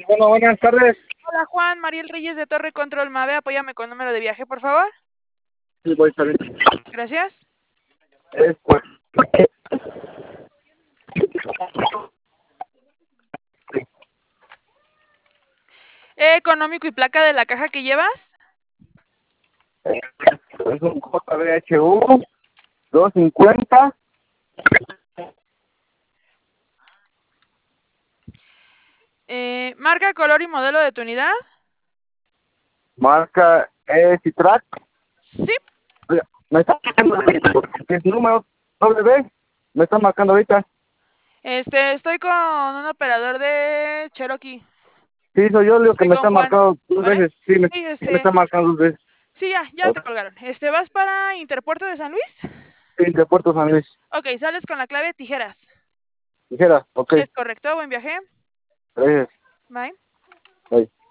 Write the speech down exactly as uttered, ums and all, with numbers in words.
Bueno, buenas tardes. Hola Juan, Mariel Reyes de Torre Control Mave, apóyame con número de viaje, por favor. Sí, voy a estar bien. Gracias. Es pues, Económico y placa de la caja que llevas. es un J B H U doscientos cincuenta. Eh, marca, color y modelo de tu unidad. Marca E-Citrac. Sí. Me está marcando el número W. Me está marcando ahorita. Este, estoy con un operador de Cherokee. Sí, soy yo, Leo, que Estoy me con está Juan, marcando dos ¿vale? veces. Sí, me, Sí, sí, me este, está marcando dos veces. sí, ya, ya Ok. te colgaron. Este, ¿vas para Interpuerto de San Luis? Sí, de Puerto San Luis. Ok, sales con la clave tijeras. Dijera, ok. Es correcto, buen viaje. Gracias. Bye. Bye.